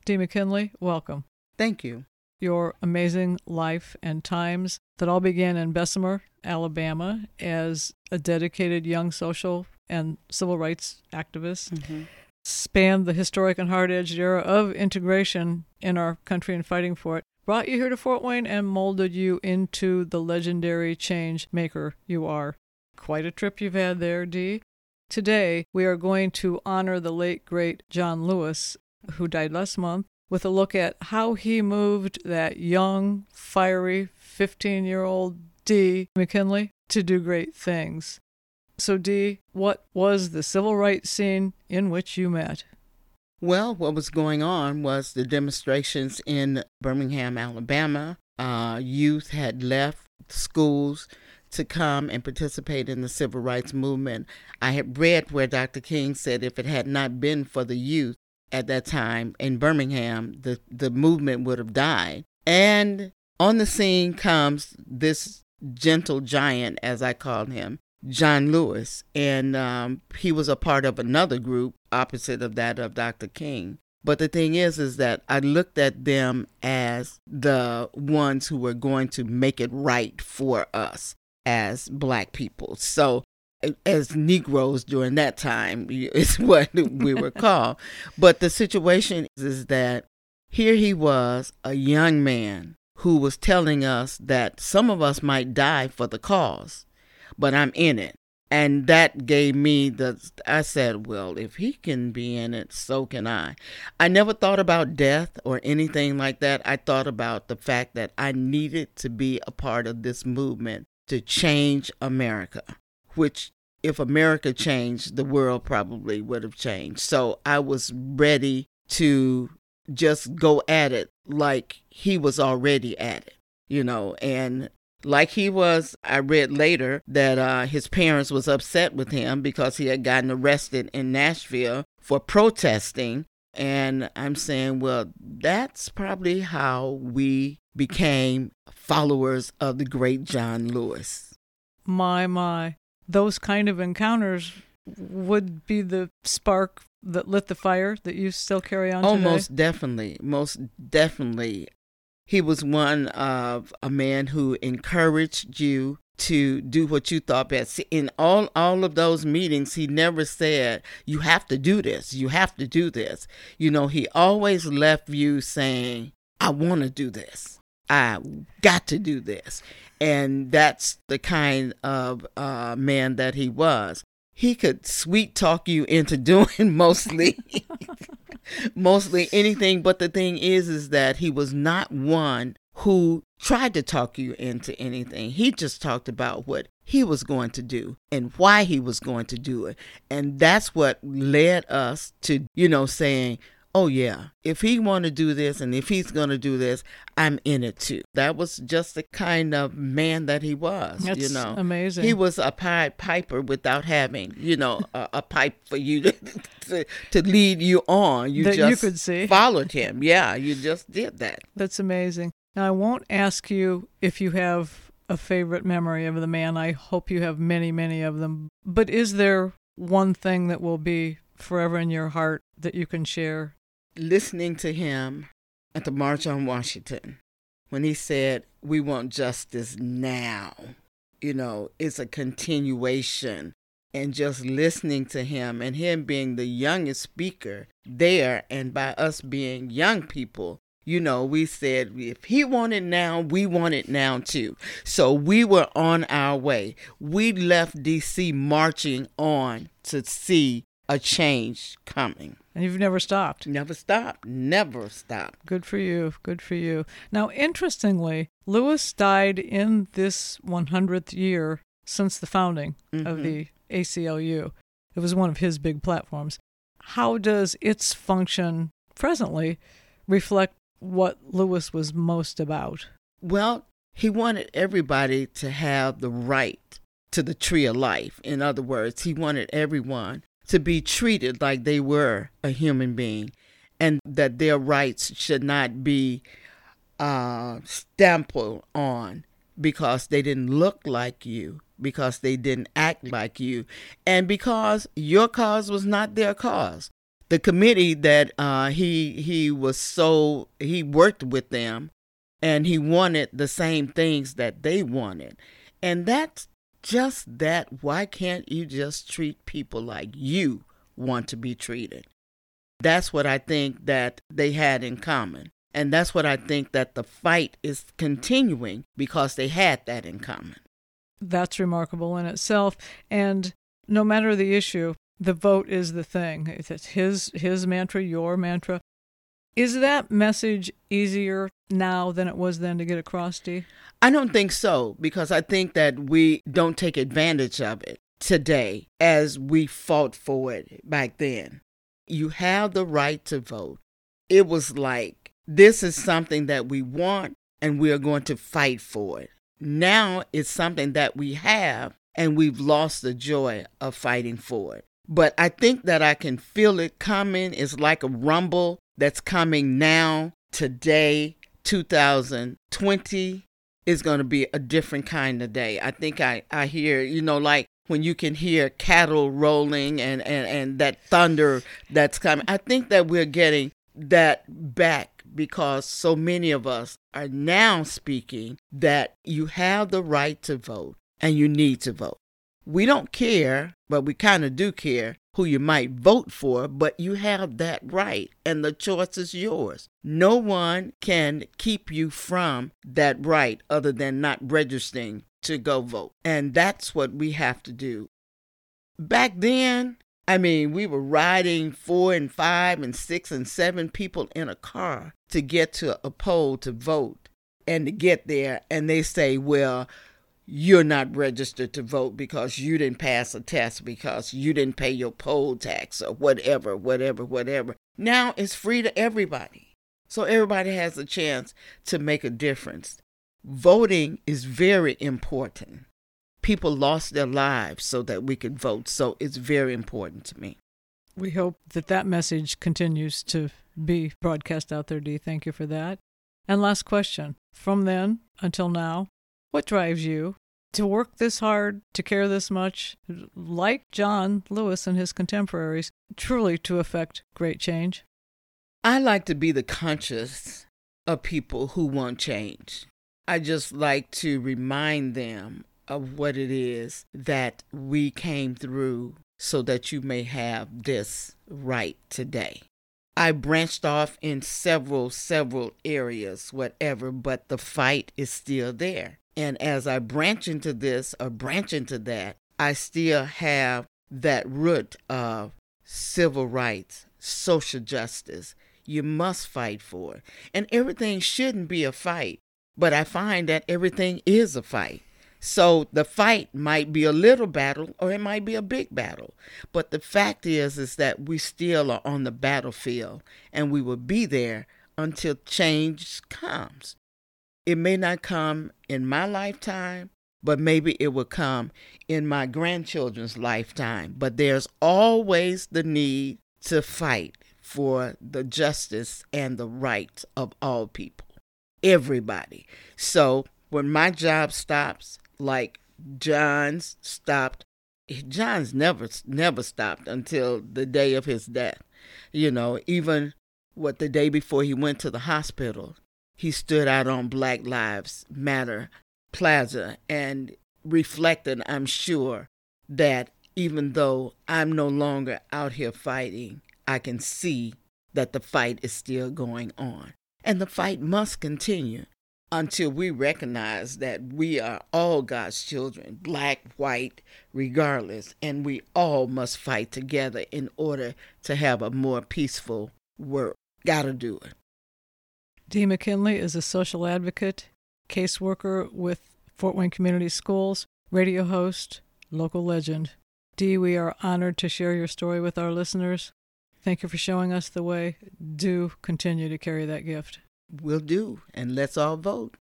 Dee McKinley, welcome. Thank you. Your amazing life and times that all began in Bessemer, Alabama, as a dedicated young social and civil rights activist, spanned the historic and hard-edged era of integration in our country and fighting for it, brought you here to Fort Wayne and molded you into the legendary change maker you are. Quite a trip you've had there, Dee. Today, we are going to honor the late, great John Lewis, who died last month, with a look at how he moved that young, fiery, 15-year-old Dee McKinley to do great things. So, Dee, what was the civil rights scene in which you met? Well, what was going on was the demonstrations in Birmingham, Alabama. Youth had left schools to come and participate in the civil rights movement. I had read where Dr. King said if it had not been for the youth at that time in Birmingham, the movement would have died. And on the scene comes this gentle giant, as I called him, John Lewis. And he was a part of another group opposite of that of Dr. King. But the thing is that I looked at them as the ones who were going to make it right for us as Black people. So as Negroes during that time is what we were called. But the situation is that here he was, a young man who was telling us that some of us might die for the cause, but I'm in it. And that gave me I said, well, if he can be in it, so can I. I never thought about death or anything like that. I thought about the fact that I needed to be a part of this movement to change America, which if America changed, the world probably would have changed. So I was ready to just go at it like he was already at it, and like he was. I read later that his parents was upset with him because he had gotten arrested in Nashville for protesting. And I'm saying, well, that's probably how we became followers of the great John Lewis. My. Those kind of encounters would be the spark that lit the fire that you still carry on today? Most definitely. He was one of a man who encouraged you to do what you thought best. In all of those meetings, he never said, you have to do this, you have to do this. He always left you saying, I want to do this. I got to do this. And that's the kind of man that he was. He could sweet talk you into doing mostly anything. But the thing is that he was not one who tried to talk you into anything. He just talked about what he was going to do and why he was going to do it. And that's what led us to, saying, oh, yeah, if he want to do this and if he's going to do this, I'm in it too. That was just the kind of man that he was. That's amazing. He was a Pied Piper without having, a pipe for you to lead you on. You that just you could see. Followed him. Yeah, you just did that. That's amazing. Now, I won't ask you if you have a favorite memory of the man. I hope you have many, many of them. But is there one thing that will be forever in your heart that you can share? Listening to him at the March on Washington, when he said, we want justice now, it's a continuation. And just listening to him and him being the youngest speaker there, and by us being young people, we said, if he wanted now, we want it now too. So we were on our way. We left D.C. marching on to see a change coming. And you've never stopped? Never stopped. Good for you. Now, interestingly, Lewis died in this 100th year since the founding of the ACLU. It was one of his big platforms. How does its function presently reflect what Lewis was most about? Well, he wanted everybody to have the right to the tree of life. In other words, he wanted everyone to be treated like they were a human being, and that their rights should not be stamped on because they didn't look like you, because they didn't act like you, and because your cause was not their cause. the committee that he worked with them, and he wanted the same things that they wanted. And that's just that. Why can't you just treat people like you want to be treated? That's what I think that they had in common. And that's what I think that the fight is continuing, because they had that in common. That's remarkable in itself. And no matter the issue, the vote is the thing. It's his mantra, your mantra. Is that message easier now than it was then to get across, Dee? I don't think so, because I think that we don't take advantage of it today as we fought for it back then. You have the right to vote. It was like, this is something that we want and we are going to fight for it. Now it's something that we have and we've lost the joy of fighting for it. But I think that I can feel it coming. It's like a rumble that's coming now. Today, 2020, is going to be a different kind of day. I think I hear, like when you can hear cattle rolling and that thunder that's coming. I think that we're getting that back, because so many of us are now speaking that you have the right to vote and you need to vote. We don't care, but we kind of do care who you might vote for, but you have that right, and the choice is yours. No one can keep you from that right other than not registering to go vote. And that's what we have to do. Back then, we were riding 4 and 5 and 6 and 7 people in a car to get to a poll to vote, and to get there, and they say, well, you're not registered to vote because you didn't pass a test, because you didn't pay your poll tax, or whatever. Now it's free to everybody. So everybody has a chance to make a difference. Voting is very important. People lost their lives so that we could vote. So it's very important to me. We hope that message continues to be broadcast out there, Dee. Thank you for that. And last question. From then until now, what drives you to work this hard, to care this much, like John Lewis and his contemporaries, truly to effect great change? I like to be the conscience of people who want change. I just like to remind them of what it is that we came through so that you may have this right today. I branched off in several areas, whatever, but the fight is still there. And as I branch into this or branch into that, I still have that root of civil rights, social justice. You must fight for it. And everything shouldn't be a fight, but I find that everything is a fight. So the fight might be a little battle or it might be a big battle. But the fact is that we still are on the battlefield, and we will be there until change comes. It may not come in my lifetime, but maybe it will come in my grandchildren's lifetime. But there's always the need to fight for the justice and the rights of all people, everybody. So when my job stops, like John's stopped, John's never stopped until the day of his death. Even the day before he went to the hospital, he stood out on Black Lives Matter Plaza and reflected, I'm sure, that even though I'm no longer out here fighting, I can see that the fight is still going on. And the fight must continue until we recognize that we are all God's children, black, white, regardless, and we all must fight together in order to have a more peaceful world. Gotta do it. Dee McKinley is a social advocate, caseworker with Fort Wayne Community Schools, radio host, local legend. Dee, we are honored to share your story with our listeners. Thank you for showing us the way. Do continue to carry that gift. Will do, and let's all vote.